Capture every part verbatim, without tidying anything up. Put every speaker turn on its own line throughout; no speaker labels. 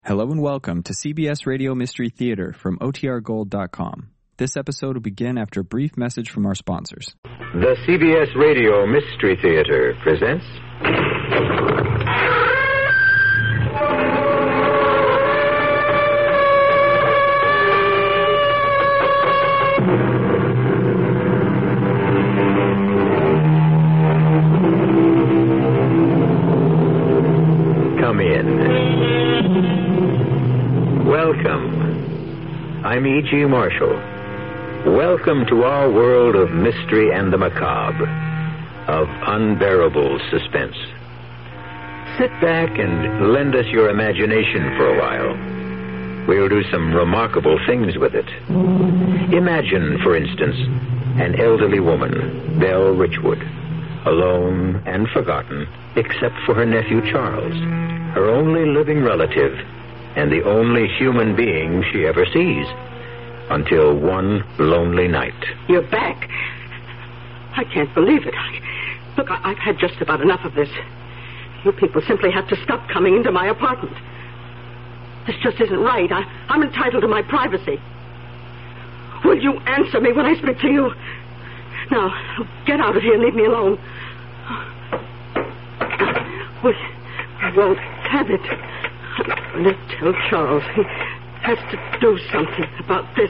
Hello and welcome to C B S Radio Mystery Theater from O T R Gold dot com. This episode will begin after a brief message from our sponsors.
The C B S Radio Mystery Theater presents... Come in. Welcome. I'm E G. Marshall. Welcome to our world of mystery and the macabre, of unbearable suspense. Sit back and lend us your imagination for a while. We'll do some remarkable things with it. Imagine, for instance, an elderly woman, Belle Richwood, alone and forgotten, except for her nephew Charles, her only living relative, and the only human being she ever sees, until one lonely night.
You're back. I can't believe it. I, look, I, I've had just about enough of this. You people simply have to stop coming into my apartment. This just isn't right. I, I'm entitled to my privacy. Will you answer me when I speak to you? Now, get out of here and leave me alone. We, I won't have it. I'm going to tell Charles. He has to do something about this.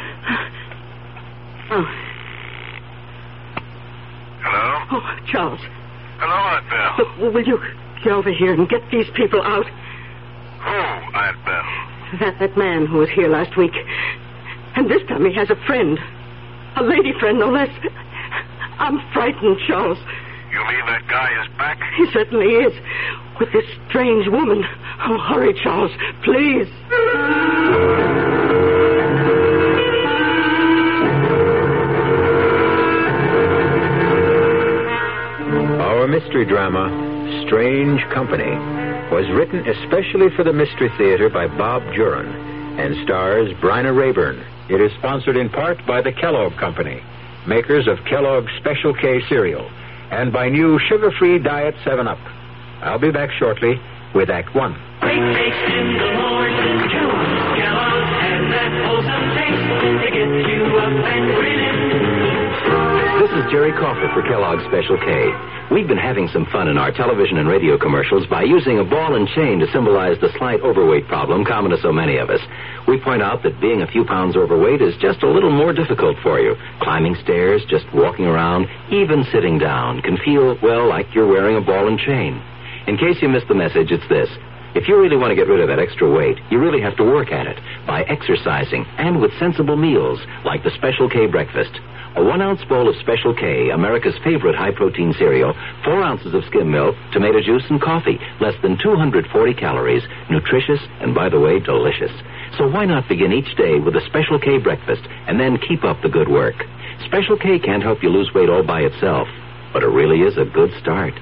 Oh.
Hello?
Oh, Charles.
Hello, Aunt Belle.
Look, will you get over here and get these people out?
Who, Aunt Belle?
That, that man who was here last week. And this time he has a friend. A lady friend, no less. I'm frightened, Charles.
You mean that guy is back?
He certainly is. With this strange woman. Oh, hurry, Charles, please.
Our mystery drama, Strange Company, was written especially for the Mystery Theater by Bob Juran and stars Bryna Raeburn. It is sponsored in part by the Kellogg Company, makers of Kellogg's Special K cereal, and by new sugar-free Diet seven up. I'll be back shortly with Act One.
Great taste in the morning, Kellogg's, Kellogg's has that wholesome taste to get you up and grinning.
This is Jerry Crawford for Kellogg's Special K. We've been having some fun in our television and radio commercials by using a ball and chain to symbolize the slight overweight problem common to so many of us. We point out that being a few pounds overweight is just a little more difficult for you. Climbing stairs, just walking around, even sitting down can feel, well, like you're wearing a ball and chain. In case you missed the message, it's this. If you really want to get rid of that extra weight, you really have to work at it by exercising and with sensible meals like the Special K breakfast. A one-ounce bowl of Special K, America's favorite high-protein cereal, four ounces of skim milk, tomato juice, and coffee, less than two hundred forty calories, nutritious, and, by the way, delicious. So why not begin each day with a Special K breakfast and then keep up the good work? Special K can't help you lose weight all by itself, but it really is a good start.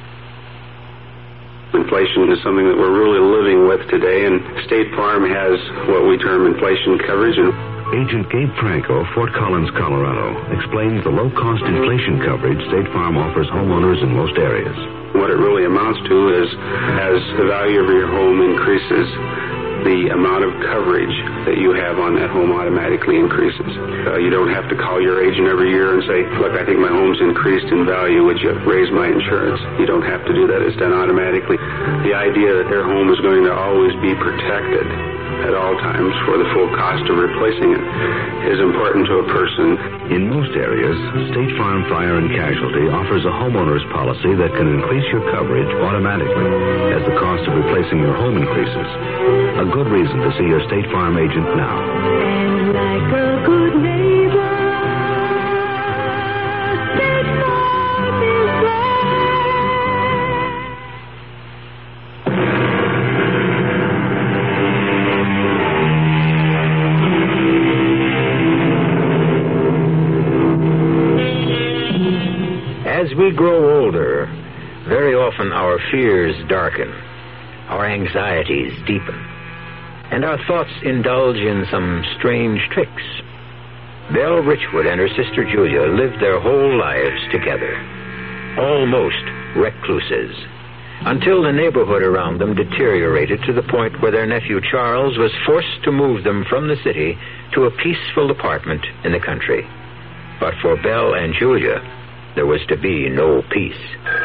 Inflation is something that we're really living with today, and State Farm has what we term inflation coverage. And
Agent Gabe Franco, Fort Collins, Colorado, explains the low-cost inflation coverage State Farm offers homeowners in most areas.
What it really amounts to is, as the value of your home increases, the amount of coverage that you have on that home automatically increases. Uh, you don't have to call your agent every year and say, look, I think my home's increased in value. Would you raise my insurance? You don't have to do that. It's done automatically. The idea that their home is going to always be protected at all times for the full cost of replacing it is important to a person.
In most areas, State Farm Fire and Casualty offers a homeowner's policy that can increase your coverage automatically as the cost of replacing your home increases. A good reason to see your State Farm agent now.
And like a good neighbor, State Farm is there.
As we grow older, very often our fears darken, our anxieties deepen, and our thoughts indulge in some strange tricks. Belle Richwood and her sister Julia lived their whole lives together, almost recluses. until the neighborhood around them deteriorated to the point where their nephew Charles was forced to move them from the city to a peaceful apartment in the country. But for Belle and Julia, there was to be no peace.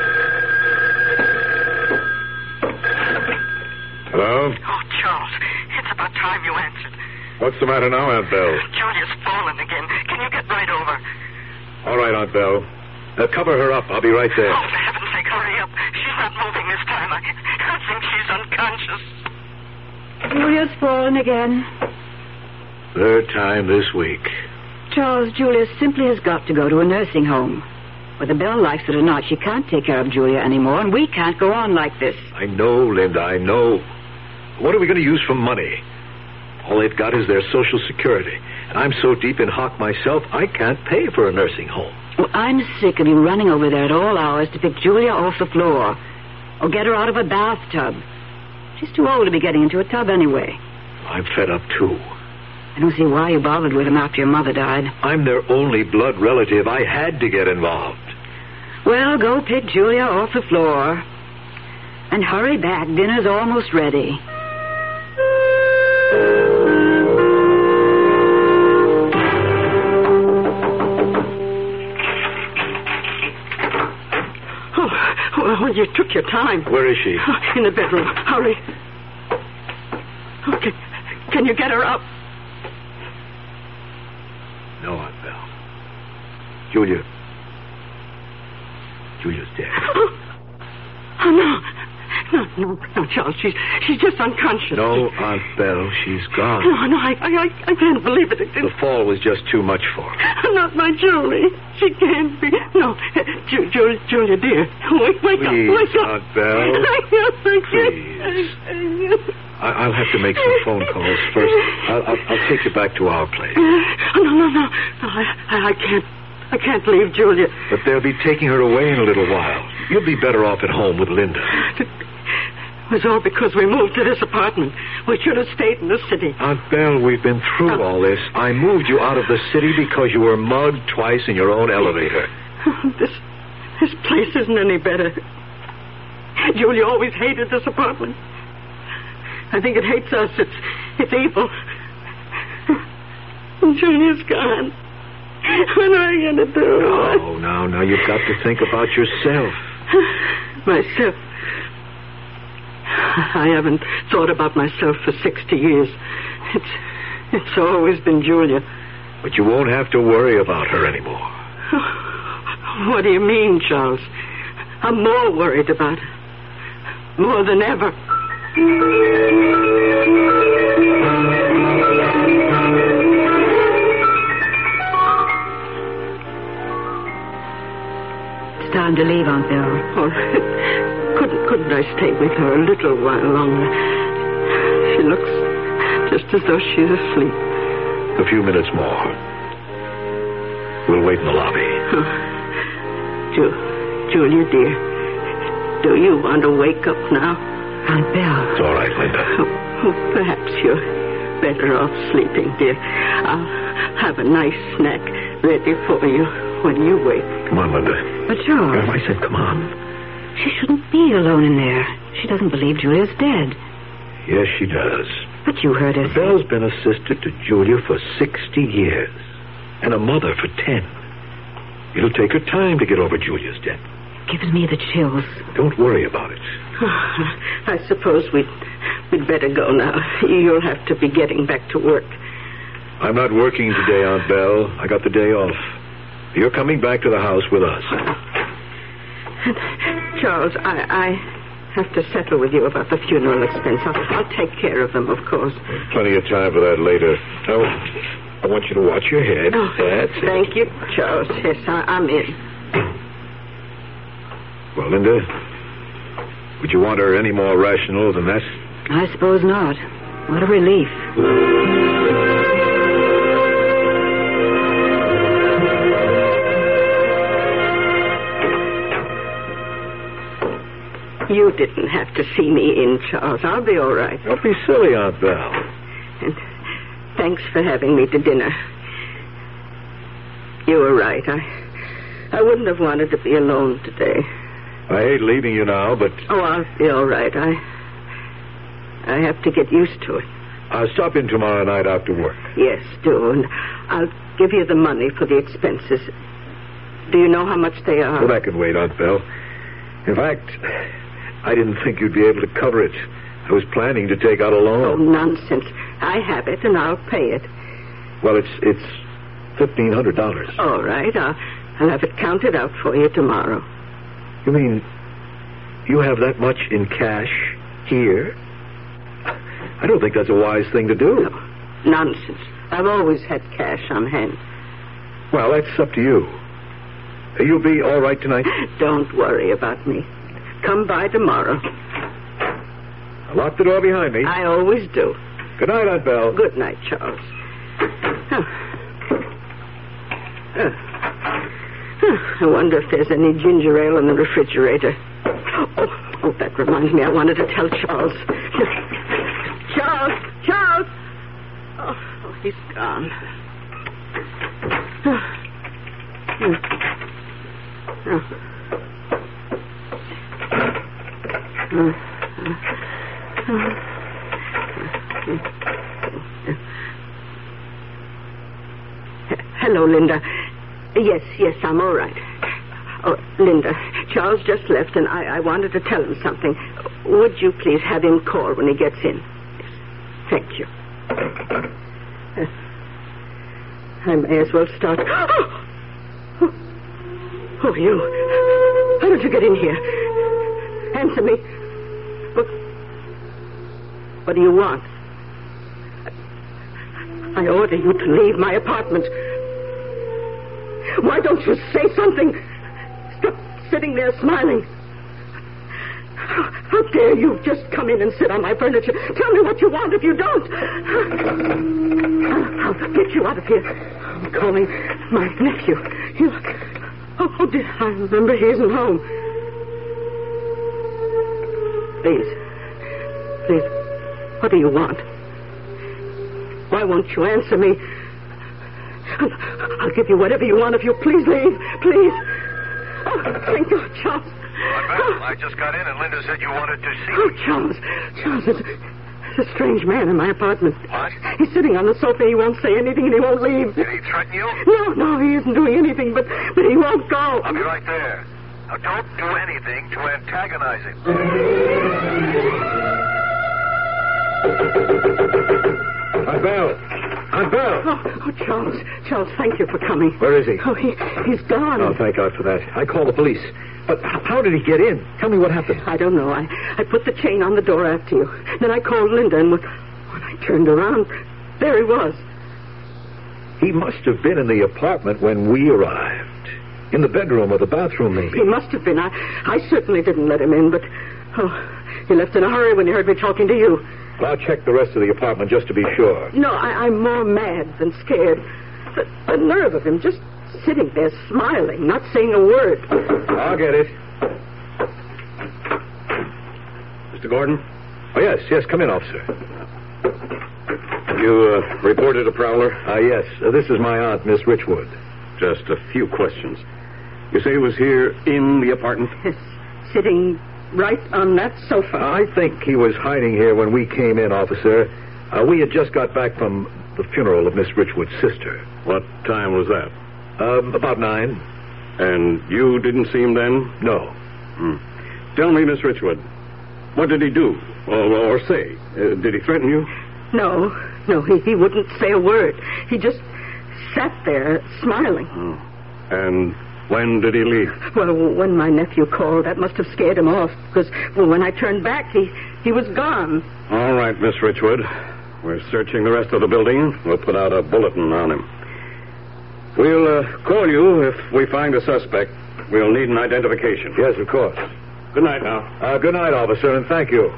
Hello?
Oh, Charles, it's about time you answered.
What's the matter now, Aunt Belle?
Julia's fallen again. Can you get right over?
All right, Aunt Belle. Uh, cover her up. I'll be right there.
Oh, for heaven's sake, hurry up. She's not moving this time. I, I think she's unconscious.
Julia's fallen again.
Third time this week.
Charles, Julia simply has got to go to a nursing home. Whether Belle likes it or not, she can't take care of Julia anymore, and we can't go on like this.
I know, Linda, I know. What are we going to use for money? All they've got is their Social Security. And I'm so deep in hock myself, I can't pay for a nursing home.
Well, I'm sick of you running over there at all hours to pick Julia off the floor. Or get her out of a bathtub. She's too old to be getting into a tub anyway.
I'm fed up, too.
I don't see why you bothered with them after your mother died.
I'm their only blood relative. I had to get involved.
Well, go pick Julia off the floor. And hurry back. Dinner's almost ready.
Oh, you took your time.
Where is she?
In the bedroom. Hurry. Okay. Can you get her up?
No, Aunt Belle. Julia. Julia's dead.
Oh, no. No, no, no, Charles. She's she's just unconscious.
No, Aunt Belle. She's gone.
No, no, I I, I can't believe it. it, it
the fall was just too much for her.
Not my Julie. She can't be. No, Ju- Ju- Julia, dear. Wake, wake
Please,
up, wake up.
Aunt Belle. Please. I, I'll have to make some phone calls first. I'll, I'll, I'll take you back to our place.
Oh, no, no, no. no I, I, I can't. I can't leave Julia.
But they'll be taking her away in a little while. You'll be better off at home with Linda.
It was all because we moved to this apartment. We should have stayed in the city.
Aunt Belle, we've been through
Oh.
all this. I moved you out of the city because you were mugged twice in your own elevator.
This, this place isn't any better. Julia always hated this apartment. I think it hates us. It's, it's evil. Julia's gone. What am I going to do?
No, no, no. You've got to think about yourself.
Myself? I haven't thought about myself for sixty years. It's, it's always been Julia.
But you won't have to worry about her anymore.
What do you mean, Charles? I'm more worried about her. More than ever.
It's time to leave, Aunt Belle.
All right. Couldn't, couldn't I stay with her a little while longer? She looks just as though she's asleep.
A few minutes more. We'll wait in the lobby.
Oh. Ju- Julia, dear, do you want to wake up now?
Aunt Belle.
It's all right, Linda.
Oh, perhaps you're better off sleeping, dear. I'll have a nice snack ready for you when you wake.
Come on, Linda.
But Charles,
I said come on.
she shouldn't be alone in there. She doesn't believe Julia's dead.
Yes, she does.
But you heard her say...
Belle's been a sister to Julia for sixty years. And a mother for ten. It'll take her time to get over Julia's death.
Gives me the chills.
Don't worry about it.
I suppose we'd, we'd better go now. You'll have to be getting back to work.
I'm not working today, Aunt Belle. I got the day off. You're coming back to the house with us.
Charles, I, I have to settle with you about the funeral expense. I'll, I'll take care of them, of course.
Plenty of time for that later. Now, I want you to watch your head.
Oh,
That's
thank
it.
you, Charles. Yes, I, I'm in.
Well, Linda, would you want her any more rational than that?
I suppose not. What a relief.
You didn't have to see me in, Charles. I'll be all right.
Don't be silly, Aunt Belle.
And thanks for having me to dinner. You were right. I, I wouldn't have wanted to be alone today.
I hate leaving you now, but...
Oh, I'll be all right. I... I have to get used to it.
I'll stop in tomorrow night after work.
Yes, do. And I'll give you the money for the expenses. Do you know how much they are?
Well, that can wait, Aunt Belle. In fact, I didn't think you'd be able to cover it. I was planning to take out a loan.
Oh, nonsense. I have it, and I'll pay it.
Well, it's it's fifteen hundred dollars.
All right. I'll, I'll have it counted out for you tomorrow.
You mean you have that much in cash here? I don't think that's a wise thing to do.
No, nonsense. I've always had cash on hand.
Well, that's up to you. You'll be all right tonight?
Don't worry about me. Come by tomorrow.
I'll lock the door behind me.
I always do.
Good night, Aunt Belle.
Good night, Charles. Oh. Oh. Oh. I wonder if there's any ginger ale in the refrigerator. Oh, oh, that reminds me. I wanted to tell Charles. Charles! Charles! Oh, oh he's gone. Oh. Oh. Oh. Oh. Hello, Linda. Yes, yes, I'm all right. Oh, Linda, Charles just left, and I, I wanted to tell him something. Would you please have him call when he gets in? Yes. Thank you. Uh, I may as well start. Oh! Oh, oh, you. How did you get in here? Answer me. What, what do you want? I order you to leave my apartment. Why don't you say something? Stop sitting there smiling. How, how dare you just come in and sit on my furniture? Tell me what you want if you don't. I'll, I'll get you out of here. I'm calling my nephew. You... Oh, oh, dear, I remember he isn't home. Please. Please, what do you want? Why won't you answer me? I'll give you whatever you want if you please leave. Please. Oh, thank you, Charles.
Well, I just got in and Linda said you wanted to see
Oh,
me.
Charles. Charles, there's, there's a strange man in my apartment.
What?
He's sitting on the sofa. He won't say anything and he won't leave.
Did he threaten you?
No, no, he isn't doing anything, but, but he won't go.
I'll be right there. Now, don't do anything to antagonize him.
Aunt Belle! Aunt Belle!
Oh, oh, Charles. Charles, thank you for coming.
Where is he?
Oh, he, he's gone.
Oh, thank God for that. I called the police. But h- how did he get in? Tell me what happened.
I don't know. I, I put the chain on the door after you. Then I called Linda, and when, when I turned around, there he was.
He must have been in the apartment when we arrived. In the bedroom or the bathroom, maybe.
He must have been. I, I certainly didn't let him in, but... Oh, he left in a hurry when he heard me talking to you.
Well, I'll check the rest of the apartment just to be sure.
No, I, I'm more mad than scared. The, the nerve of him just sitting there smiling, not saying a word.
I'll get it.
Mister Gordon?
Oh, yes, yes. Come in, officer.
You uh, reported a prowler?
Ah, uh, yes. Uh, this is my aunt, Miss Richwood.
Just a few questions. You say he was here in the apartment?
Yes, sitting right on that sofa.
I think he was hiding here when we came in, officer. Uh, we had just got back from the funeral of Miss Richwood's sister.
What time was that?
Um, about nine.
And you didn't see him then?
No.
Hmm. Tell me, Miss Richwood, what did he do or, or say? Uh, did he threaten you?
No, no, he, he wouldn't say a word. He just sat there smiling.
Oh. And when did he leave?
Well, when my nephew called, that must have scared him off, because well, when I turned back, he, he was gone.
All right, Miss Richwood. We're searching the rest of the building. We'll put out a bulletin on him. We'll uh, call you if we find a suspect. We'll need an identification.
Yes, of course.
Good night now.
Uh, good night, officer, and thank you.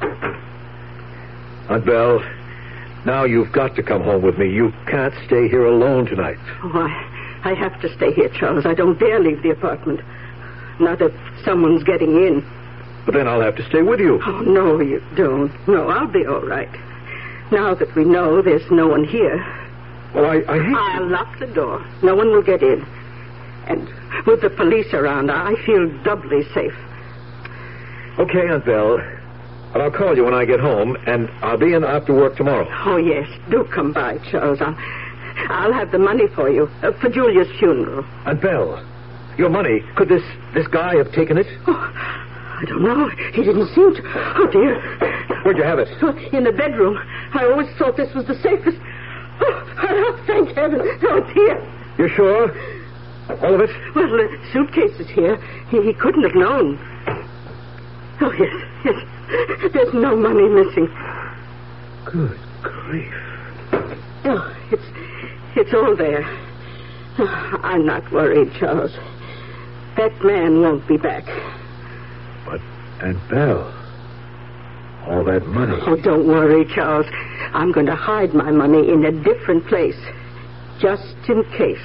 Aunt Belle, now you've got to come home with me. You can't stay here alone tonight.
Oh, I, I have to stay here, Charles. I don't dare leave the apartment. Not if someone's getting in.
But then I'll have to stay with you.
Oh, no, you don't. No, I'll be all right. Now that we know there's no one here.
Well, I, I hate...
I'll lock the door. No one will get in. And with the police around, I feel doubly safe.
Okay, Aunt Belle. But I'll call you when I get home, and I'll be in after work tomorrow.
Oh, yes. Do come by, Charles. I'll, I'll have the money for you, uh, for Julia's funeral.
Aunt Belle, your money, could this, this guy have taken it?
Oh, I don't know. He didn't seem to. Oh, dear.
Where'd you have it?
Oh, in the bedroom. I always thought this was the safest. Oh, oh thank heaven. Oh, it's here.
You sure? All of it?
Well, the suitcase is here. He, he couldn't have known. Oh, yes, yes. There's no money missing.
Good grief.
Oh, it's, it's all there. Oh, I'm not worried, Charles. That man won't be back.
But, Aunt Belle, all that money...
Oh, don't worry, Charles. I'm going to hide my money in a different place, just in case.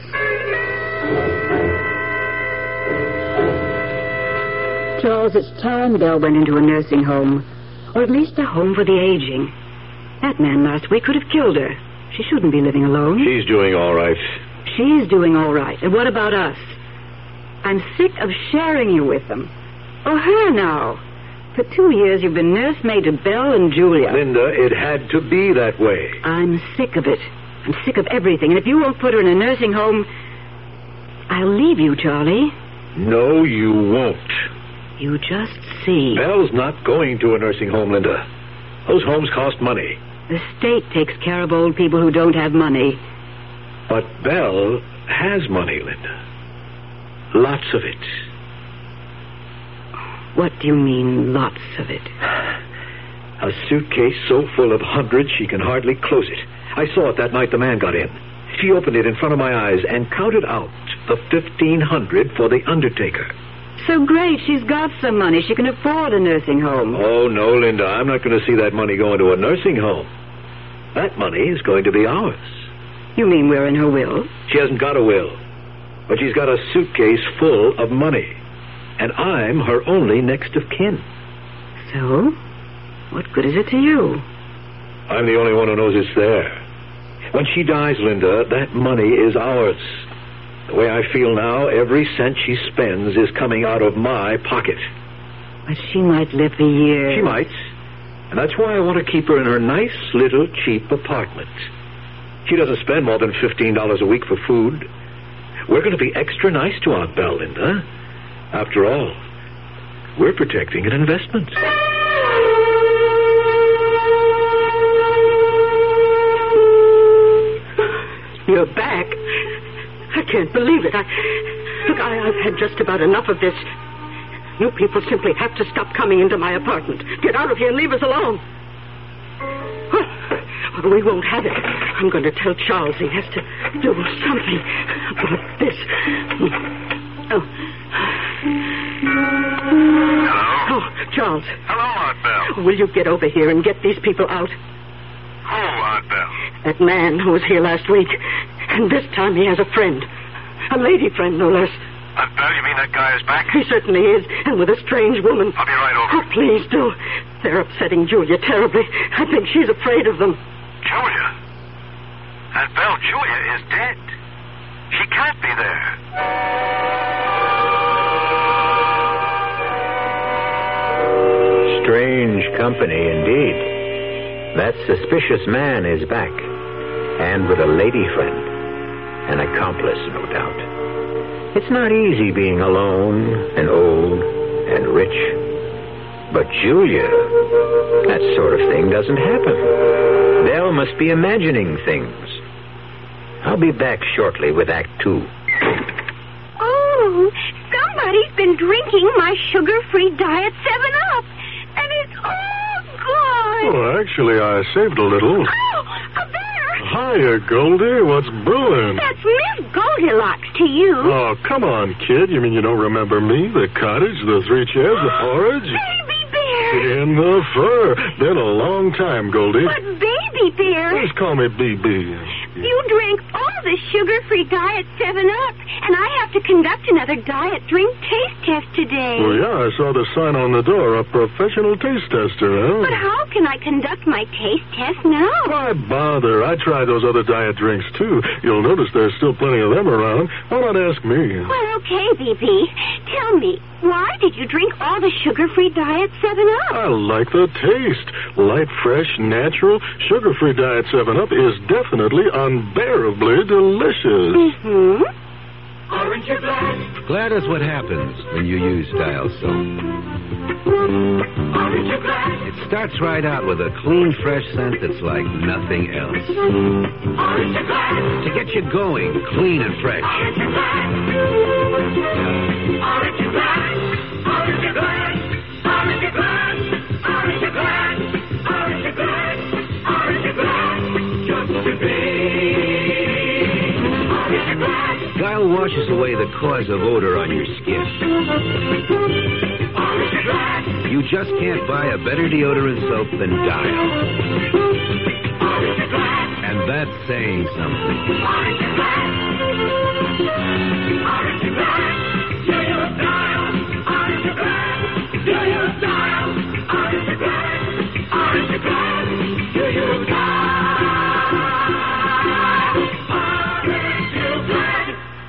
Charles, it's time Belle went into a nursing home, or at least a home for the aging. That man last week could have killed her. She shouldn't be living alone.
She's doing all right.
She's doing all right. And what about us? I'm sick of sharing you with them. Oh, her now. For two years, you've been nursemaid to Belle and Julia.
Linda, it had to be that way.
I'm sick of it. I'm sick of everything. And if you won't put her in a nursing home, I'll leave you, Charlie.
No, you won't.
You just see.
Belle's not going to a nursing home, Linda. Those homes cost money.
The state takes care of old people who don't have money.
But Belle has money, Linda. Lots of it.
What do you mean, lots of it?
A suitcase so full of hundreds she can hardly close it. I saw it that night the man got in. She opened it in front of my eyes and counted out the fifteen hundred for the undertaker.
So great, she's got some money. She can afford a nursing home.
Oh, no, Linda, I'm not going to see that money go into a nursing home. That money is going to be ours.
You mean we're in her will?
She hasn't got a will, but she's got a suitcase full of money. And I'm her only next of kin.
So? What good is it to you?
I'm the only one who knows it's there. When she dies, Linda, that money is ours. The way I feel now, every cent she spends is coming out of my pocket.
But she might live for years.
She might. And that's why I want to keep her in her nice little cheap apartment. She doesn't spend more than fifteen dollars a week for food. We're going to be extra nice to Aunt Belle, Linda. After all, we're protecting an investment.
You're back. I can't believe it. I, look, I, I've had just about enough of this. You people simply have to stop coming into my apartment. Get out of here and leave us alone. Well, well, we won't have it. I'm going to tell Charles he has to do something about this. Oh.
Hello?
Oh, Charles.
Hello, Aunt Belle.
Will you get over here and get these people out?
Who, Aunt Belle?
That man who was here last week. And this time he has a friend. A lady friend, no less.
Aunt Belle, you mean that guy is back?
He certainly is, and with a strange woman.
I'll be right over.
Oh, please do. They're upsetting Julia terribly. I think she's afraid of them.
Julia? Aunt Belle, Julia is dead. She can't be there.
Strange company indeed. That suspicious man is back, and with a lady friend. An accomplice, no doubt. It's not easy being alone and old and rich. But Julia, that sort of thing doesn't happen. Belle must be imagining things. I'll be back shortly with Act Two.
Oh, somebody's been drinking my sugar-free Diet seven up. And it's all gone.
Oh, actually, I saved a little.
Oh, a bear.
Hiya, Goldie. What's brewing?
That's Miss Goldilocks to you.
Oh, come on, kid. You mean you don't remember me? The cottage, the three chairs, the porridge?
Baby bear.
In the fur. Been a long time, Goldie.
But baby bear.
Just call me B B.
You drank all the sugar-free diet seven up, and I have to conduct another diet drink taste test today.
Well, yeah, I saw the sign on the door, a professional taste tester, huh?
But how can I conduct my taste test now?
Why bother? I tried those other diet drinks, too. You'll notice there's still plenty of them around. Why not ask me?
Well, okay, B B. Tell me, why did you drink all the sugar-free diet seven up?
I like the taste. Light, fresh, natural, sugar-free diet seven up is definitely unbearably delicious.
Mm-hmm.
Orange or Glad?
Glad is what happens when you use Dial soap.
Orange or Glad?
It starts right out with a clean, fresh scent that's like nothing else.
Orange or Glad?
To get you going, clean and fresh.
Orange or Glad? Orange or Glad? Orange or Glad? Orange or Glad? Orange or Glad? Orange or Glad? Orange or Glad? Just to be. Orange or Glad?
Dial washes away the cause of odor on your skin.
Orange or Glad?
You just can't buy a better deodorant soap than Dial.
Orange or Glad?
And that's saying something.
Orange or Glad? Orange or Glad? Do you Dial? Orange or Glad? Do you Dial? Orange or Glad? Orange or Glad? Do you Dial? Orange or Glad?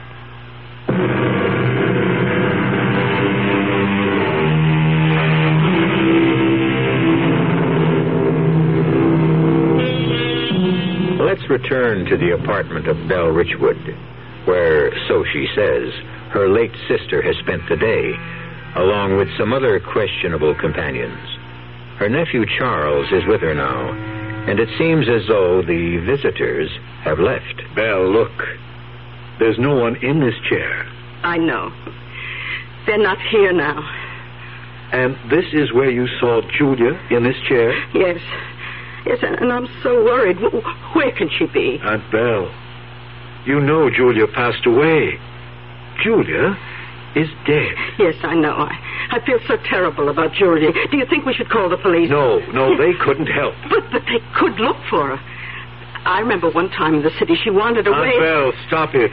Let's return to the apartment of Belle Richwood, where, so she says, her late sister has spent the day, along with some other questionable companions. Her nephew Charles is with her now, and it seems as though the visitors have left.
Belle, look. There's no one in this chair.
I know. They're not here now.
And this is where you saw Julia, in this chair?
Yes. Yes, and, and I'm so worried. Where can she be?
Aunt Belle, you know Julia passed away. Julia is dead.
Yes, I know. I, I feel so terrible about Julia. Do you think we should call the police?
No, no, they couldn't help.
But, but they could look for her. I remember one time in the city she wandered away.
Aunt Belle, stop it.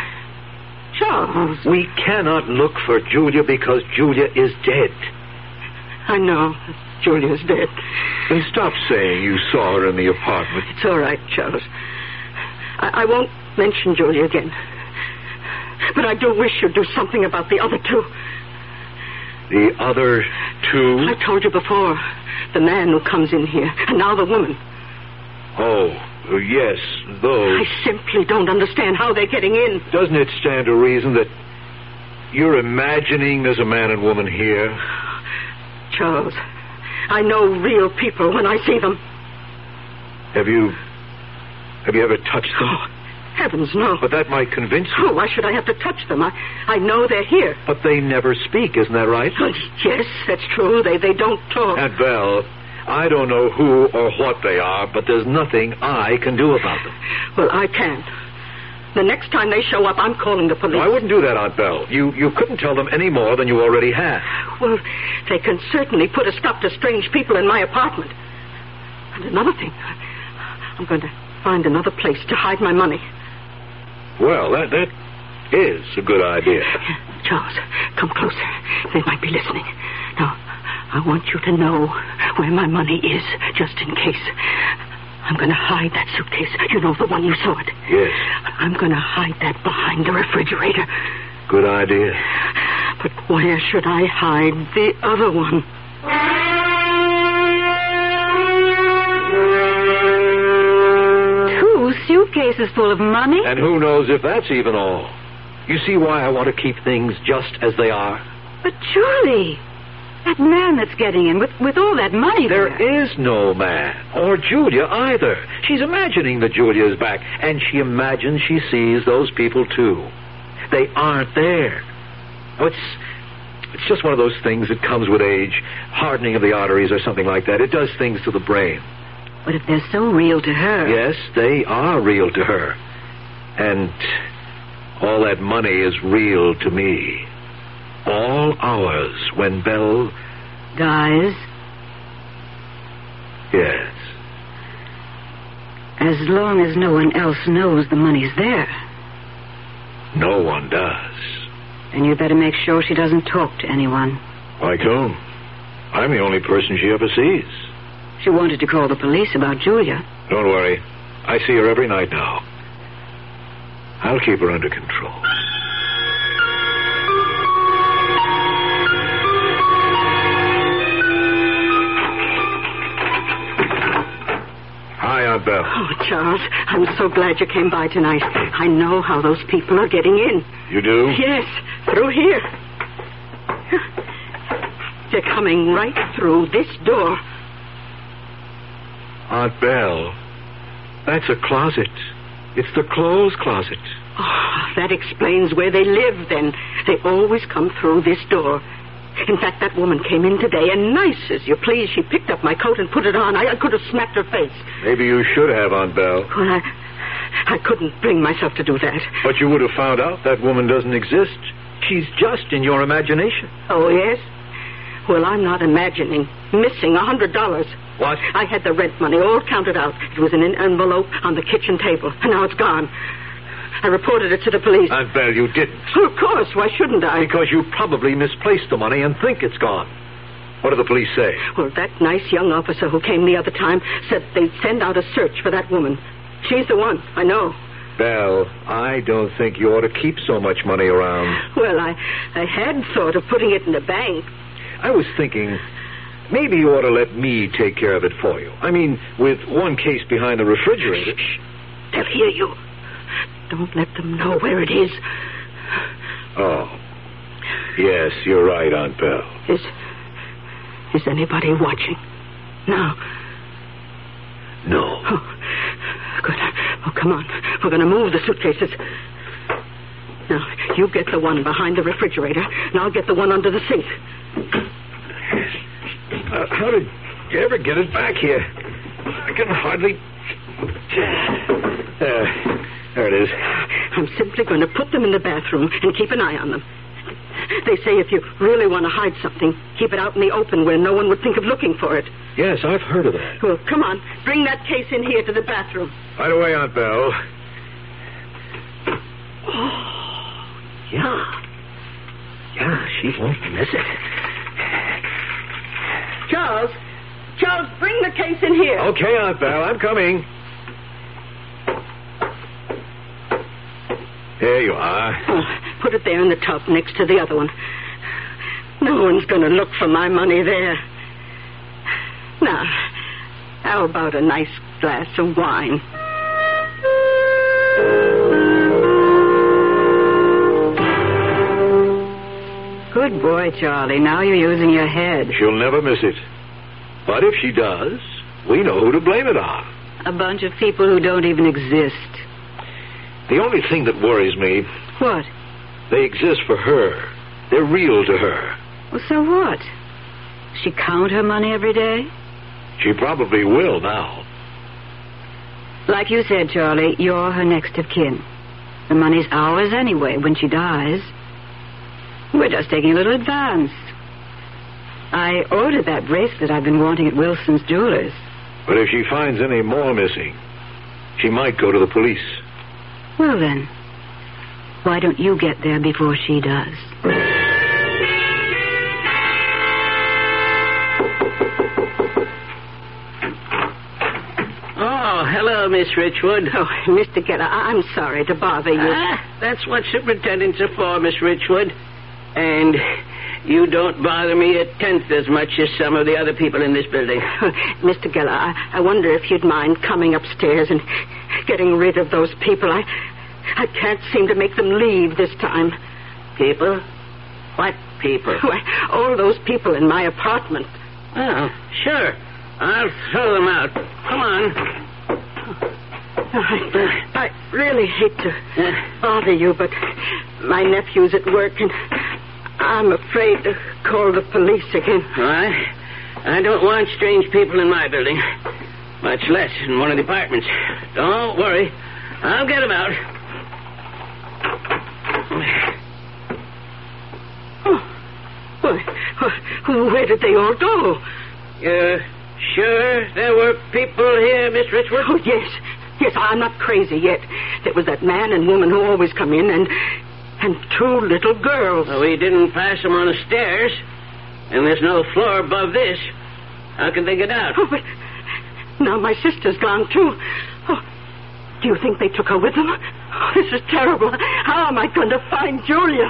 Charles.
We cannot look for Julia because Julia is dead.
I know. Julia's dead.
Then stop saying you saw her in the apartment.
It's all right, Charles. I, I won't mention Julia again. But I do wish you'd do something about the other two.
The other two?
I told you before. The man who comes in here, and now the woman.
Oh, yes, those.
I simply don't understand how they're getting in.
Doesn't it stand to reason that you're imagining there's a man and woman here?
Charles, I know real people when I see them.
Have you... Have you ever touched them?
Oh, heavens, no.
But that might convince you.
Oh, why should I have to touch them? I, I know they're here.
But they never speak, isn't that right?
Oh, yes, that's true. They, they don't talk.
Aunt Belle, I don't know who or what they are, but there's nothing I can do about them.
Well, I can. The next time they show up, I'm calling the police.
No, I wouldn't do that, Aunt Belle. You you couldn't tell them any more than you already have.
Well, they can certainly put a stop to strange people in my apartment. And another thing, I'm going to find another place to hide my money.
Well, that that is a good idea.
Charles, come closer. They might be listening. Now, I want you to know where my money is, just in case. I'm going to hide that suitcase. You know, the one you saw it.
Yes.
I'm going to hide that behind the refrigerator.
Good idea.
But where should I hide the other one?
Two suitcases full of money?
And who knows if that's even all. You see why I want to keep things just as they are?
But surely... That man that's getting in with, with all that money
there.
There
is no man. Or Julia either. She's imagining that Julia is back. And she imagines she sees those people too. They aren't there. Oh, it's, it's just one of those things that comes with age. Hardening of the arteries or something like that. It does things to the brain.
But if they're so real to her...
Yes, they are real to her. And all that money is real to me. All ours when Belle...
Dies?
Yes.
As long as no one else knows the money's there.
No one does.
And you'd better make sure she doesn't talk to anyone.
Like whom? I'm the only person she ever sees.
She wanted to call the police about Julia.
Don't worry. I see her every night now. I'll keep her under control. Hi, Aunt Belle.
Oh, Charles, I'm so glad you came by tonight. I know how those people are getting in.
You do?
Yes, through here. They're coming right through this door.
Aunt Belle, that's a closet. It's the clothes closet.
Oh, that explains where they live, then. They always come through this door. In fact, that woman came in today, and nice as you please, she picked up my coat and put it on. I, I could have smacked her face.
Maybe you should have, Aunt Belle.
Well, I, I couldn't bring myself to do that.
But you would have found out that woman doesn't exist. She's just in your imagination.
Oh, yes? Well, I'm not imagining. Missing a hundred dollars.
What?
I had the rent money all counted out. It was in an envelope on the kitchen table, and now it's gone. I reported it to the police.
Aunt Belle, you didn't.
Oh, of course. Why shouldn't I?
Because you probably misplaced the money and think it's gone. What do the police say?
Well, that nice young officer who came the other time said they'd send out a search for that woman. She's the one. I know.
Belle, I don't think you ought to keep so much money around.
Well, I, I had thought of putting it in the bank.
I was thinking maybe you ought to let me take care of it for you. I mean, with one case behind the refrigerator.
Shh, shh. They'll hear you. Don't let them know where it is.
Oh. Yes, you're right, Aunt Belle.
Is... Is anybody watching? No.
No.
Oh, good. Oh, come on. We're going to move the suitcases. Now, you get the one behind the refrigerator, and I'll get the one under the sink.
Uh, how did you ever get it back here? I can hardly... Uh, there it is.
I'm simply going to put them in the bathroom and keep an eye on them. They say if you really want to hide something, keep it out in the open where no one would think of looking for it.
Yes, I've heard of that.
Well, come on. Bring that case in here to the bathroom.
Right away, Aunt Belle.
Oh, yeah.
Yeah, she won't miss it.
Charles. Charles, bring the case in here.
Okay, Aunt Belle, I'm coming. There you are.
Oh, put it there in the tub next to the other one. No one's going to look for my money there. Now, how about a nice glass of wine?
Good boy, Charlie. Now you're using your head.
She'll never miss it. But if she does, we know who to blame it on.
A bunch of people who don't even exist.
The only thing that worries me...
What?
They exist for her. They're real to her.
Well, so what? She count her money every day?
She probably will now.
Like you said, Charlie, you're her next of kin. The money's ours anyway when she dies. We're just taking a little advance. I ordered that bracelet I've been wanting at Wilson's Jewelers.
But if she finds any more missing, she might go to the police.
Well, then, why don't you get there before she does?
Oh, hello, Miss Richwood.
Oh, Mister Geller, I'm sorry to bother you.
Ah, that's what superintendents are for, Miss Richwood. And you don't bother me a tenth as much as some of the other people in this building.
Mister Geller, I, I wonder if you'd mind coming upstairs and getting rid of those people. I, I can't seem to make them leave this time.
People? What people?
Why, all those people in my apartment.
Oh, sure. I'll throw them out. Come on.
I, I really hate to bother you, but my nephew's at work, and I'm afraid to call the police again.
I, I don't want strange people in my building, much less in one of the apartments. Don't worry. I'll get them out.
Oh, well, where did they all go?
Uh, sure there were people here, Miss Richwood?
Oh, yes. Yes, I'm not crazy yet. There was that man and woman who always come in, and and two little girls.
Well, we didn't pass them on the stairs, and there's no floor above this. How can they get out?
Oh, but now my sister's gone, too. Oh, do you think they took her with them? Oh, this is terrible. How am I going to find Julia?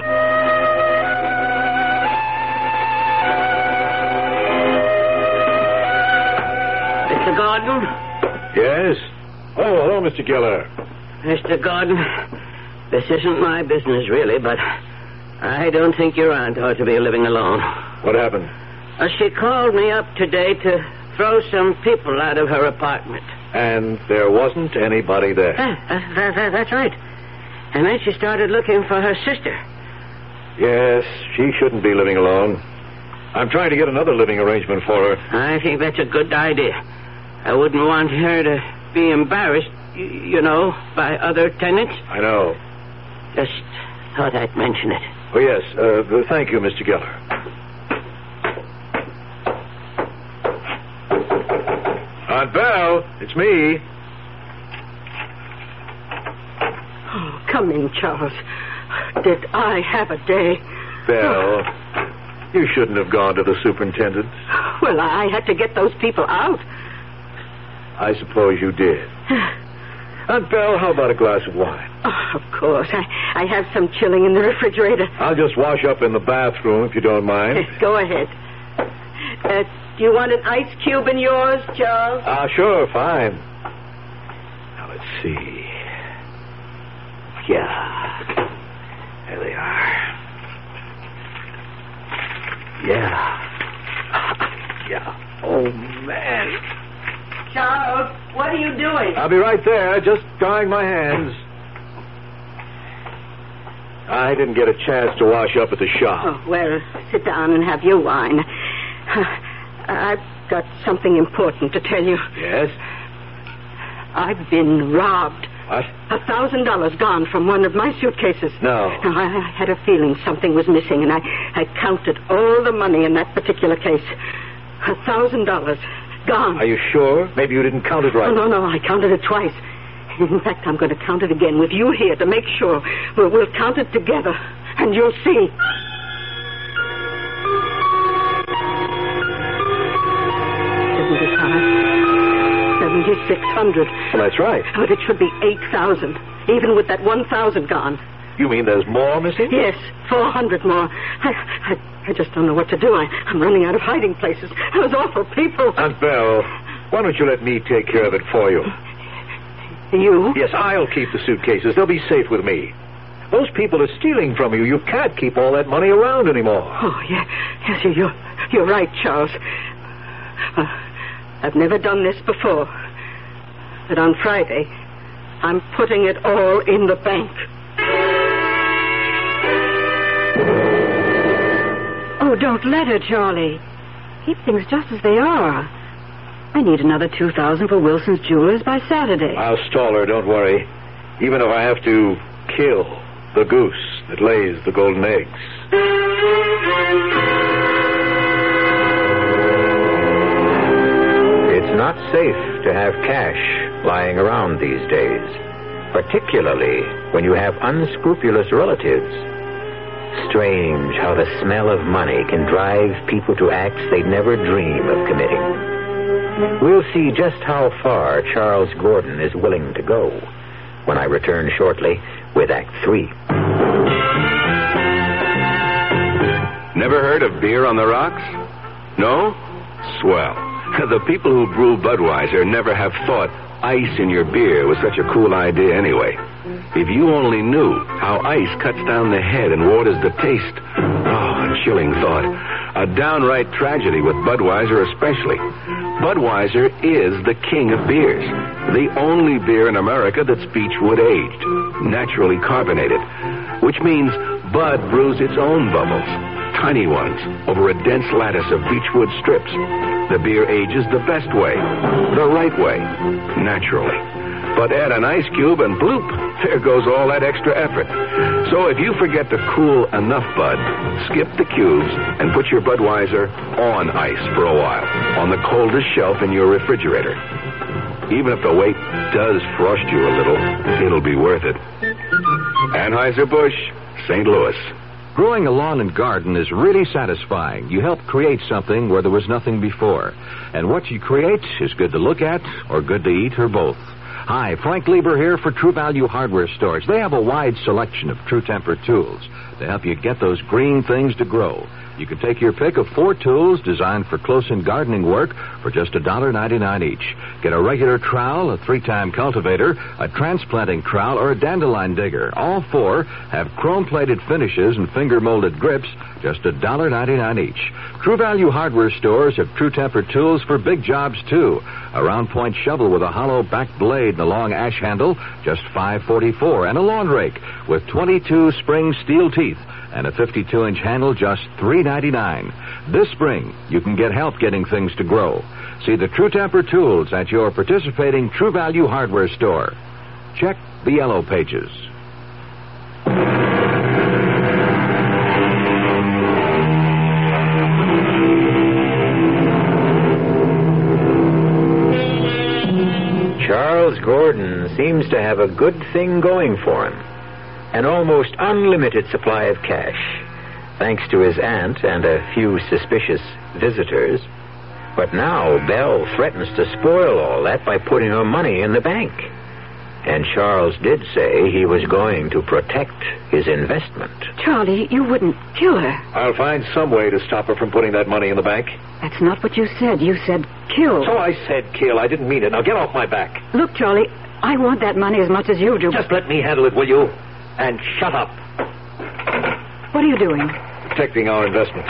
Mister Gordon?
Yes? Oh, hello, Mister Geller.
Mister Gordon, this isn't my business, really, but I don't think your aunt ought to be living alone.
What happened?
Uh, she called me up today to throw some people out of her apartment.
And there wasn't anybody there.
Ah, uh, that, that, that's right. And then she started looking for her sister.
Yes, she shouldn't be living alone. I'm trying to get another living arrangement for her.
I think that's a good idea. I wouldn't want her to be embarrassed, y- you know, by other tenants.
I know.
Just thought I'd mention it.
Oh, yes. Uh, thank you, Mister Geller. Aunt Belle, it's me.
Oh, come in, Charles. Did I have a day?
Belle, you shouldn't have gone to the superintendent's.
Well, I had to get those people out.
I suppose you did. Aunt Belle, how about a glass of wine?
Oh, of course. I, I have some chilling in the refrigerator.
I'll just wash up in the bathroom, if you don't mind.
Go ahead. Uh, do you want an ice cube in yours, Charles?
Ah, uh, sure, fine. Now, let's see. Yeah. There they are. Yeah. Yeah. Oh, man.
Charles, what are you doing?
I'll be right there, just drying my hands. I didn't get a chance to wash up at the shop.
Oh, well, sit down and have your wine. I've got something important to tell you.
Yes?
I've been robbed.
What?
A thousand dollars gone from one of my suitcases.
No.
Now, I, I had a feeling something was missing, and I, I counted all the money in that particular case. A thousand dollars gone.
Are you sure? Maybe you didn't count it right.
Oh, no, no, I counted it twice. In fact, I'm going to count it again with you here to make sure. We'll, we'll count it together, and you'll see. seventy-six hundred.
Well, that's right.
But it should be eight thousand, even with that one thousand gone.
You mean there's more missing?
Yes, four hundred more. I, I, I just don't know what to do. I, I'm running out of hiding places. Those awful people.
Aunt Belle, why don't you let me take care of it for you?
You?
Yes, I'll keep the suitcases. They'll be safe with me. Those people are stealing from you. You can't keep all that money around anymore.
Oh, yeah. Yes, you're, you're right, Charles. Uh, I've never done this before. But on Friday, I'm putting it all in the bank.
Oh, don't let her, Charlie. Keep things just as they are. I need another two thousand for Wilson's Jewelers by Saturday.
I'll stall her, don't worry. Even if I have to kill the goose that lays the golden eggs.
It's not safe to have cash lying around these days, particularly when you have unscrupulous relatives. Strange how the smell of money can drive people to acts they'd never dream of committing. We'll see just how far Charles Gordon is willing to go when I return shortly with Act Three.
Never heard of beer on the rocks? No? Swell. The people who brew Budweiser never have thought ice in your beer was such a cool idea anyway. If you only knew how ice cuts down the head and waters the taste. Oh, a chilling thought. A downright tragedy with Budweiser especially. Budweiser is the king of beers. The only beer in America that's beechwood aged, naturally carbonated, which means Bud brews its own bubbles, tiny ones, over a dense lattice of beechwood strips. The beer ages the best way, the right way, naturally. But add an ice cube and bloop, there goes all that extra effort. So if you forget to cool enough Bud, skip the cubes and put your Budweiser on ice for a while, on the coldest shelf in your refrigerator. Even if the wait does frost you a little, it'll be worth it. Anheuser-Busch, Saint Louis.
Growing a lawn and garden is really satisfying. You help create something where there was nothing before. And what you create is good to look at or good to eat or both. Hi, Frank Lieber here for True Value Hardware Stores. They have a wide selection of True Temper tools to help you get those green things to grow. You can take your pick of four tools designed for close-in gardening work for just one dollar ninety-nine each. Get a regular trowel, a three-time cultivator, a transplanting trowel, or a dandelion digger. All four have chrome-plated finishes and finger-molded grips, just one dollar ninety-nine each. True Value Hardware Stores have True Temper tools for big jobs, too. A round-point shovel with a hollow back blade and a long ash handle, just five forty-four, and a lawn rake with twenty-two spring steel teeth and a fifty-two inch handle, just three ninety-nine. This spring, you can get help getting things to grow. See the True Temper tools at your participating True Value Hardware store. Check the yellow pages.
Charles Gordon seems to have a good thing going for him. An almost unlimited supply of cash, thanks to his aunt and a few suspicious visitors. But now Belle threatens to spoil all that by putting her money in the bank. And Charles did say he was going to protect his investment.
Charlie, you wouldn't kill her.
I'll find some way to stop her from putting that money in the bank.
That's not what you said. You said kill.
So I said kill. I didn't mean it. Now get off my back.
Look, Charlie, I want that money as much as you do.
Just let me handle it, will you? And shut up.
What are you doing?
Protecting our investment.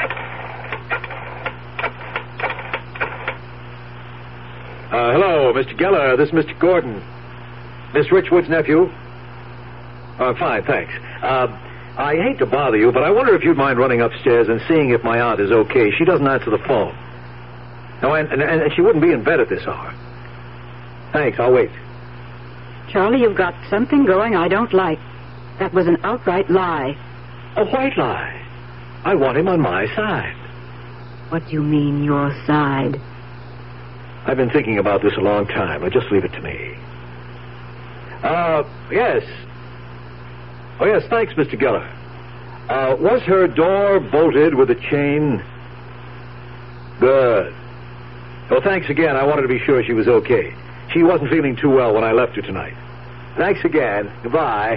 Uh, hello, Mister Geller. This is Mister Gordon. Miss Richwood's nephew. Uh, fine, thanks. Uh, I hate to bother you, but I wonder if you'd mind running upstairs and seeing if my aunt is okay. She doesn't answer the phone. No, and, and, and she wouldn't be in bed at this hour. Thanks, I'll wait.
Charlie, you've got something going I don't like. That was an outright lie.
A white lie. I want him on my side.
What do you mean, your side?
I've been thinking about this a long time. Now, just leave it to me. Uh, yes. Oh, yes, thanks, Mister Geller. Uh, was her door bolted with a chain? Good. Well, thanks again. I wanted to be sure she was okay. She wasn't feeling too well when I left her tonight. Thanks again. Goodbye.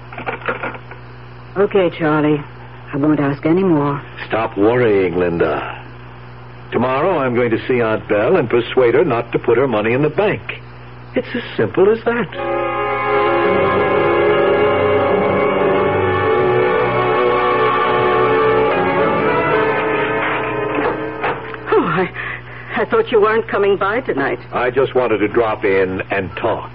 Okay, Charlie. I won't ask any more.
Stop worrying, Linda. Tomorrow I'm going to see Aunt Belle and persuade her not to put her money in the bank. It's as simple as that.
Oh, I, I thought you weren't coming by tonight.
I just wanted to drop in and talk.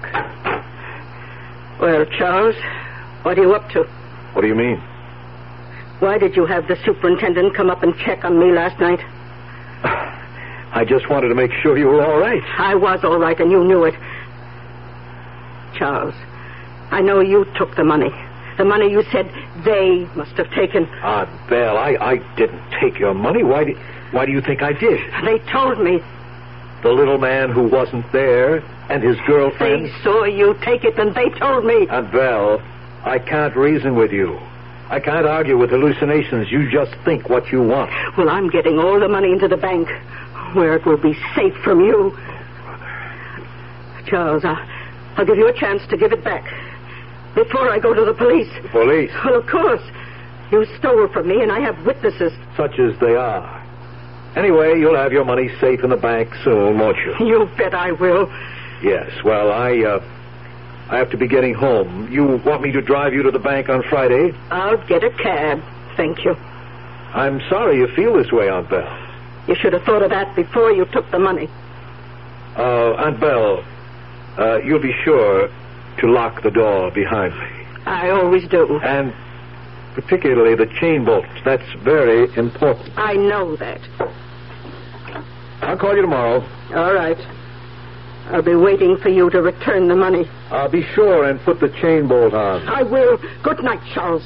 Well, Charles, what are you up to?
What do you mean?
Why did you have the superintendent come up and check on me last night?
I just wanted to make sure you were all right.
I was all right, and you knew it. Charles, I know you took the money. The money you said they must have taken.
Aunt Belle, I, I didn't take your money. Why do, why do you think I did?
They told me.
The little man who wasn't there and his girlfriend?
They saw you take it, and they told me.
Aunt Belle, I can't reason with you. I can't argue with hallucinations. You just think what you want.
Well, I'm getting all the money into the bank, where it will be safe from you. Charles, I'll, I'll give you a chance to give it back before I go to the police.
The police?
Well, of course. You stole it from me, and I have witnesses.
Such as they are. Anyway, you'll have your money safe in the bank soon, won't you?
You bet I will.
Yes, well, I, uh, I have to be getting home. You want me to drive you to the bank on Friday?
I'll get a cab, thank you.
I'm sorry you feel this way, Aunt Belle.
You should have thought of that before you took the money.
Uh, Aunt Belle, uh, you'll be sure to lock the door behind me.
I always do.
And particularly the chain bolt. That's very important.
I know that.
I'll call you tomorrow.
All right. I'll be waiting for you to return the money.
I'll be sure and put the chain bolt on.
I will. Good night, Charles.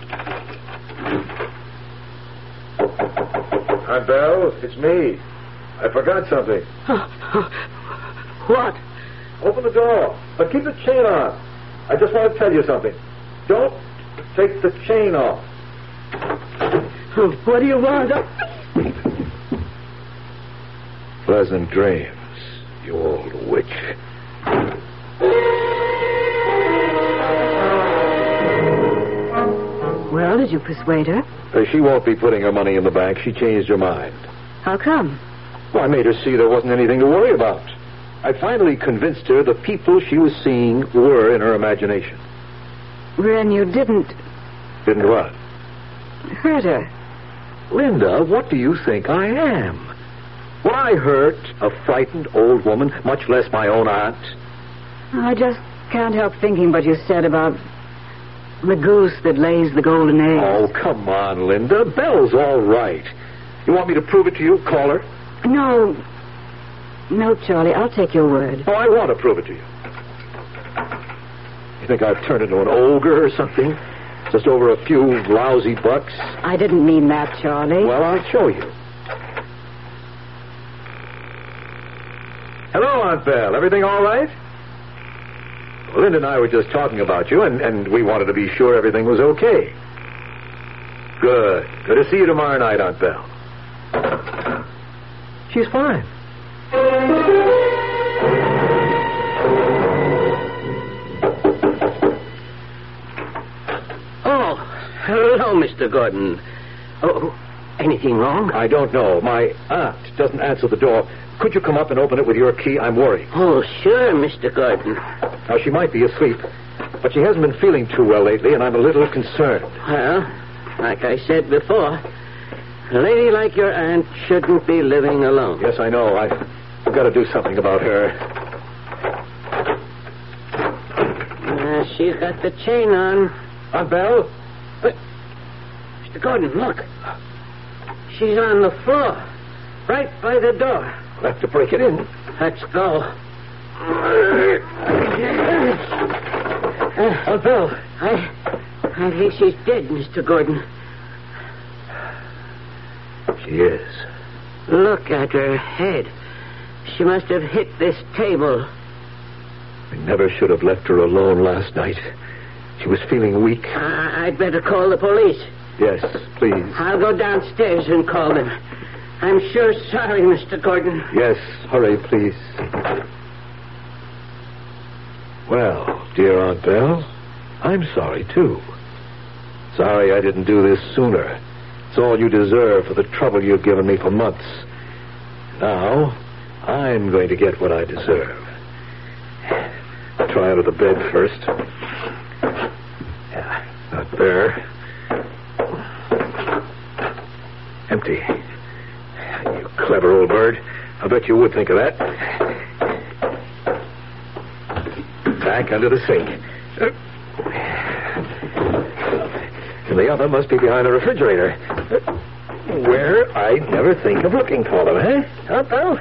Aunt Belle, it's me.
I forgot something.
What?
Open the door, but keep the chain on. I just want to tell you something. Don't take the chain off.
What do you want?
Pleasant dreams, you old witch.
Well, did you persuade her?
Uh, she won't be putting her money in the bank. She changed her mind.
How come?
Well, I made her see there wasn't anything to worry about. I finally convinced her the people she was seeing were in her imagination.
Ren, you didn't
Didn't what?
hurt her.
Linda, what do you think I am? Would I hurt a frightened old woman, much less my own aunt?
I just can't help thinking what you said about the goose that lays the golden eggs.
Oh, come on, Linda. Belle's all right. You want me to prove it to you? Call her.
No. No, Charlie, I'll take your word.
Oh, I want to prove it to you. You think I've turned into an ogre or something? Just over a few lousy bucks?
I didn't mean that, Charlie.
Well, I'll show you. Hello, Aunt Belle. Everything all right? Well, Linda and I were just talking about you, and, and we wanted to be sure everything was okay. Good. Good to see you tomorrow night, Aunt Belle. She's fine.
Oh, hello, Mister Gordon. Oh, anything wrong?
I don't know. My aunt doesn't answer the door. Could you come up and open it with your key? I'm worried.
Oh, sure, Mister Gordon.
Now, she might be asleep, but she hasn't been feeling too well lately, and I'm a little concerned.
Well, like I said before, a lady like your aunt shouldn't be living alone.
Yes, I know. I've, I've got to do something about her.
Uh, she's got the chain on.
Aunt Belle?
But, Mister Gordon, look. She's on the floor, right by the door.
We'll have to break it in.
Let's go. Uh,
Aunt Belle.
I, I think she's dead, Mister Gordon.
She is.
Look at her head. She must have hit this table.
I never should have left her alone last night. She was feeling weak.
Uh, I'd better call the police.
Yes, please.
I'll go downstairs and call them. I'm sure sorry, Mister Gordon.
Yes, hurry, please. Well, dear Aunt Belle, I'm sorry, too. Sorry I didn't do this sooner. It's all you deserve for the trouble you've given me for months. Now, I'm going to get what I deserve. I'll try out of the bed first. Yeah, not there. Empty. You clever old bird. I bet you would think of that. Back under the sink. And the other must be behind the refrigerator. Where I never think of looking for them, eh? Aunt Belle?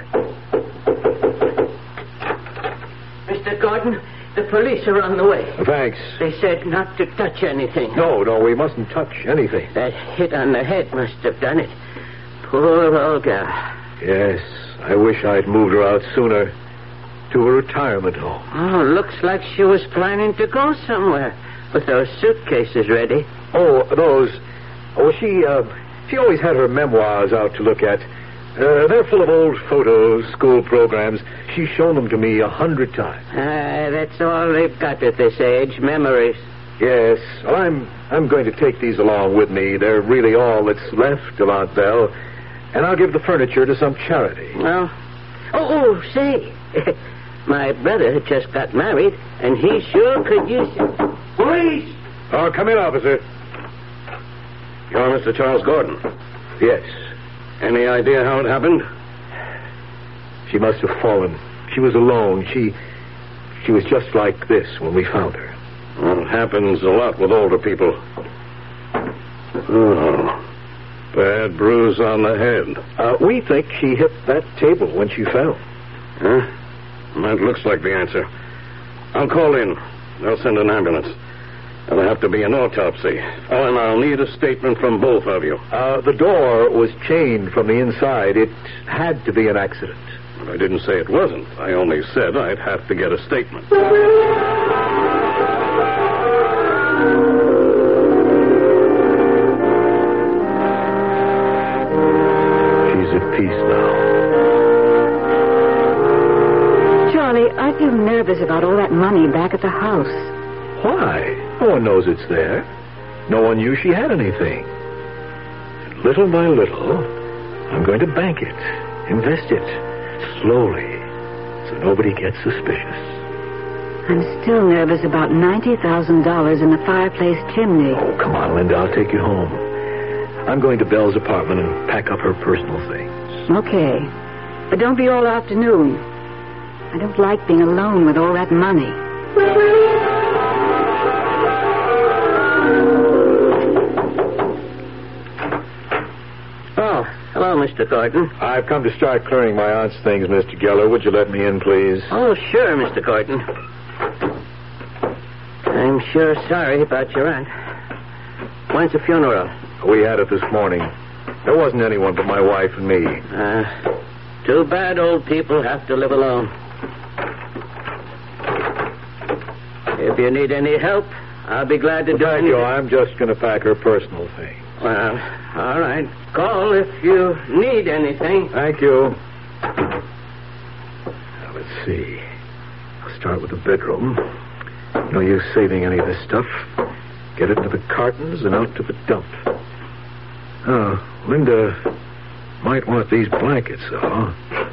Mister Gordon, the police are on the way.
Thanks.
They said not to touch anything.
No, no, we mustn't touch anything.
That hit on the head must have done it. Poor Olga.
Yes, I wish I'd moved her out sooner to a retirement home.
Oh, looks like she was planning to go somewhere with those suitcases ready.
Oh, those... Oh, she, uh, she always had her memoirs out to look at. Uh, they're full of old photos, school programs. She's shown them to me a hundred times.
Ah, that's all they've got at this age, memories.
Yes, well, I'm I'm going to take these along with me. They're really all that's left of Aunt Belle. And I'll give the furniture to some charity.
Well, oh, oh, say, my brother just got married, and he sure could use it.
Police! Oh, come in, officer.
You're Mister Charles Gordon?
Yes.
Any idea how it happened?
She must have fallen. She was alone. She she was just like this when we found her.
Well, it happens a lot with older people. Oh, bad bruise on the head.
Uh, we think she hit that table when she fell.
Huh? That looks like the answer. I'll call in. They'll send an ambulance. There'll have to be an autopsy. Oh, and I'll need a statement from both of you.
Uh, the door was chained from the inside. It had to be an accident.
But I didn't say it wasn't. I only said I'd have to get a statement.
She's at peace now.
Charlie, I feel nervous about all that money back at the house.
Why? No one knows it's there. No one knew she had anything. And little by little, I'm going to bank it, invest it, slowly, so nobody gets suspicious.
I'm still nervous about ninety thousand dollars in the fireplace chimney.
Oh, come on, Linda. I'll take you home. I'm going to Belle's apartment and pack up her personal things.
Okay. But don't be all afternoon. I don't like being alone with all that money.
Oh, hello, Mister Gordon.
I've come to start clearing my aunt's things, Mister Geller. Would you let me in, please?
Oh, sure, Mister Gordon. I'm sure sorry about your aunt. When's the funeral?
We had it this morning. There wasn't anyone but my wife and me.
Uh, too bad old people have to live alone. If you need any help, I'll be glad to
well,
do
thank
anything.
you. I'm just going to pack her personal things.
Well, all right. Call if you need anything.
Thank you. Now, let's see. I'll start with the bedroom. No use saving any of this stuff. Get it to the cartons and out to the dump. Oh, Linda might want these blankets, though.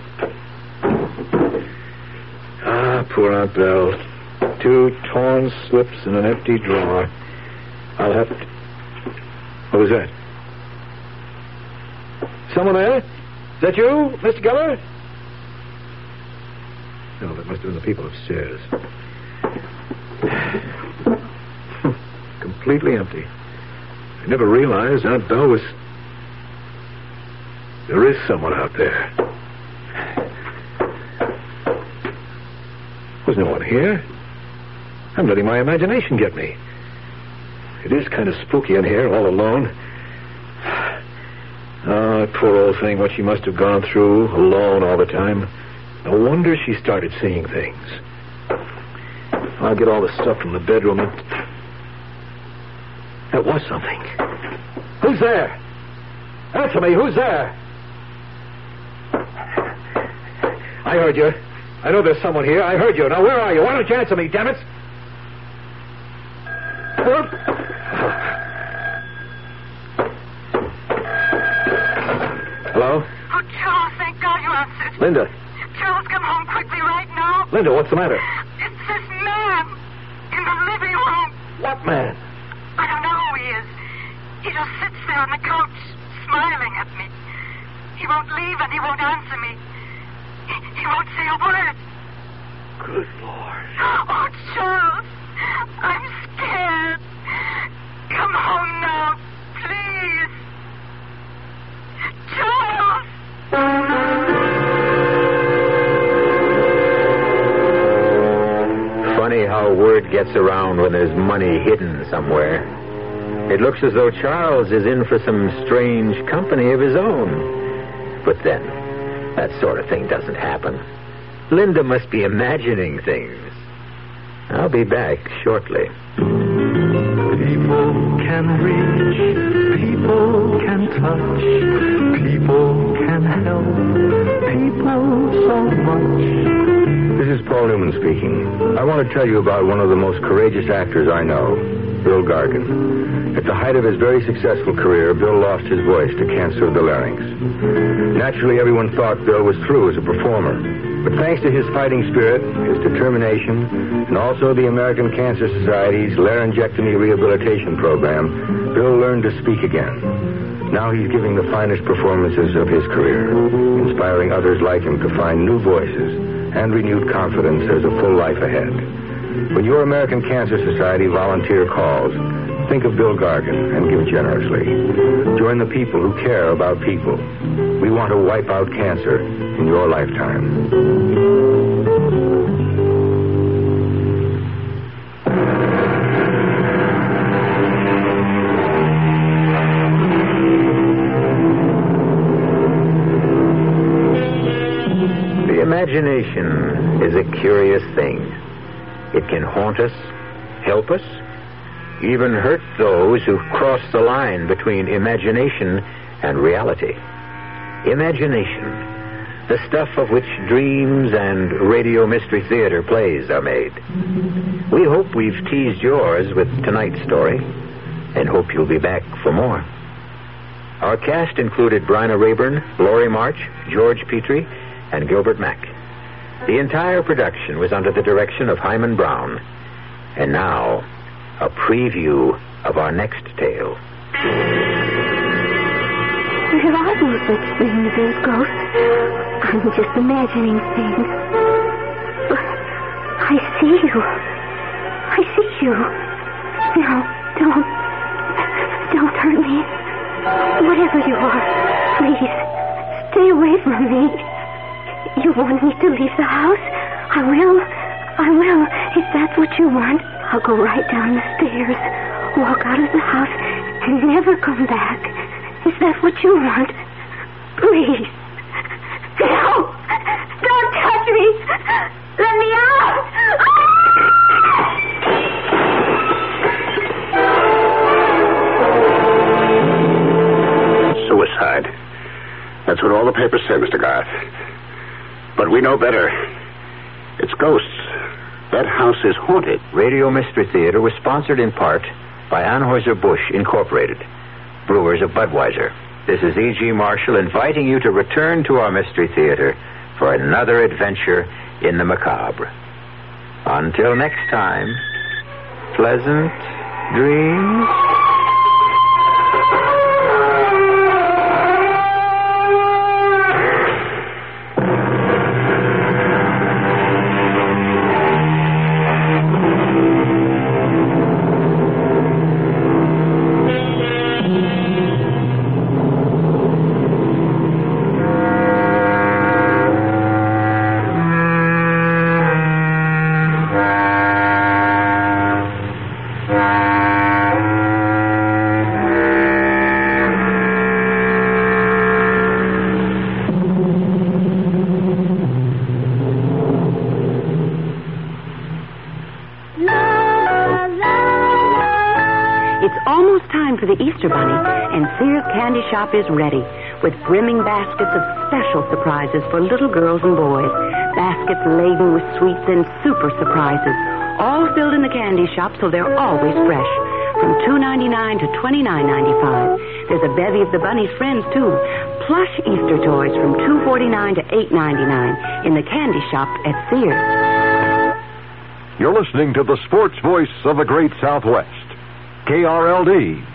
Ah, poor Aunt Belle. Two torn slips in an empty drawer. I'll have to... What was that? Someone there? Is that you, Mister Geller? No, that must have been the people upstairs. Completely empty. I never realized Aunt Belle was... There is someone out there. There's no one here. I'm letting my imagination get me. It is kind of spooky in here, all alone. Oh, that poor old thing, what she must have gone through, alone all the time. No wonder she started seeing things. I'll get all the stuff from the bedroom and... That was something. Who's there? Answer me, who's there? I heard you. I know there's someone here. I heard you. Now, where are you? Why don't you answer me, damn it? Hello?
Oh, Charles, thank God you answered.
Linda.
Charles, come home quickly right now.
Linda, what's the matter?
It's this man in the living room.
What man?
I don't know who he is. He just sits there on the couch, smiling at me. He won't leave and he won't answer me. He, he won't say a word.
Good Lord.
Oh, Charles, I'm scared. Come home now, please. Charles!
Funny how word gets around when there's money hidden somewhere. It looks as though Charles is in for some strange company of his own. But then, that sort of thing doesn't happen. Linda must be imagining things. I'll be back shortly.
People can reach, people can touch, people can help, people so much.
This is Paul Newman speaking. I want to tell you about one of the most courageous actors I know, Bill Gargan. At the height of his very successful career, Bill lost his voice to cancer of the larynx. Naturally, everyone thought Bill was through as a performer. But thanks to his fighting spirit, his determination, and also the American Cancer Society's laryngectomy rehabilitation program, Bill learned to speak again. Now he's giving the finest performances of his career, inspiring others like him to find new voices and renewed confidence there's a full life ahead. When your American Cancer Society volunteer calls, think of Bill Gargan and give generously. Join the people who care about people. We want to wipe out cancer in your lifetime.
mysterious thing. It can haunt us, help us, even hurt those who cross the line between imagination and reality. Imagination, the stuff of which dreams and Radio Mystery Theater plays are made. We hope we've teased yours with tonight's story, and hope you'll be back for more. Our cast included Bryna Rayburn, Laurie March, George Petrie, and Gilbert Mack. The entire production was under the direction of Hyman Brown. And now, a preview of our next tale.
There are no such things as ghosts. I'm just imagining things. But I see you. I see you. Now, don't... Don't hurt me. Whatever you are, please, stay away from me. You want me to leave the house? I will. I will. If that's what you want, I'll go right down the stairs, walk out of the house, and never come back. Is that what you want? Please. No! Don't touch me! Let me out!
Suicide. That's what all the papers say, Mister Garth. But we know better. It's ghosts. That house is haunted.
Radio Mystery Theater was sponsored in part by Anheuser-Busch Incorporated, brewers of Budweiser. This is E G. Marshall inviting you to return to our Mystery Theater for another adventure in the macabre. Until next time, pleasant dreams.
Shop is ready with brimming baskets of special surprises for little girls and boys. Baskets laden with sweets and super surprises, all filled in the candy shop so they're always fresh. From two ninety-nine to twenty-nine ninety-five. There's a bevy of the bunny's friends too. Plush Easter toys from two forty-nine to eight ninety-nine in the candy shop at Sears.
You're listening to the sports voice of the Great Southwest, K R L D.